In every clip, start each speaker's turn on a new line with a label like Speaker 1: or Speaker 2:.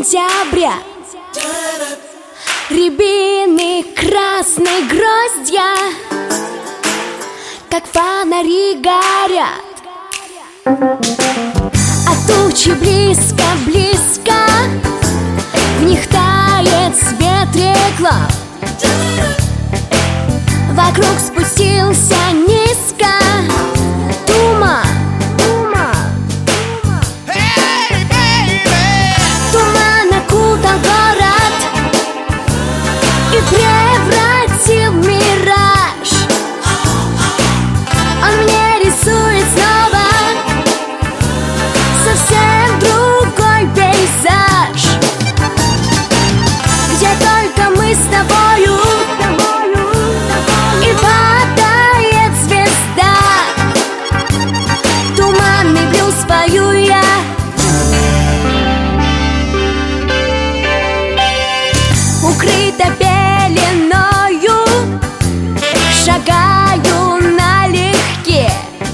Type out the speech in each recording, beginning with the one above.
Speaker 1: сентября. Рябины, красные гроздья, как фонари горят. А тучи близко-близко, в них тает свет реклам. Вокруг спустился низко туман. Туман окутал город и превратил в мираж. Он мне рисует снова совсем другой пейзаж, где только мы с тобою, и падает звезда. Туманный блюз пою я. Укрыта пеленою, шагаю налегке,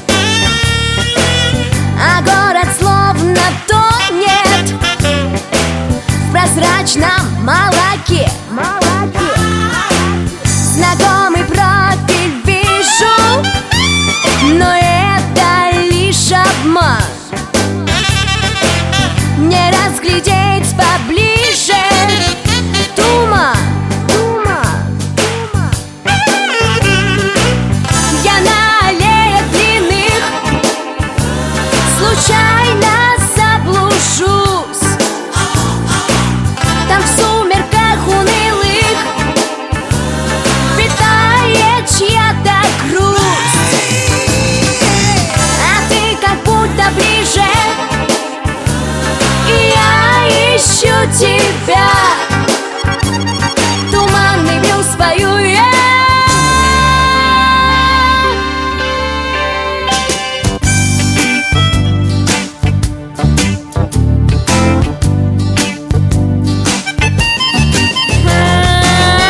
Speaker 1: а город словно тонет в прозрачном молоке. Знакомый профиль вижу, но это лишь обман. Не разглядеть поближе туман. Я на аллеях длинных случайно заблужусь. Там в сумерках унылых питает чья-то грусть. А ты как будто ближе, и я ищу тебя. Туманный блюз пою я.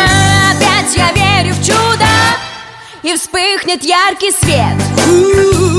Speaker 1: Опять я верю в чудо, и вспыхнет яркий свет.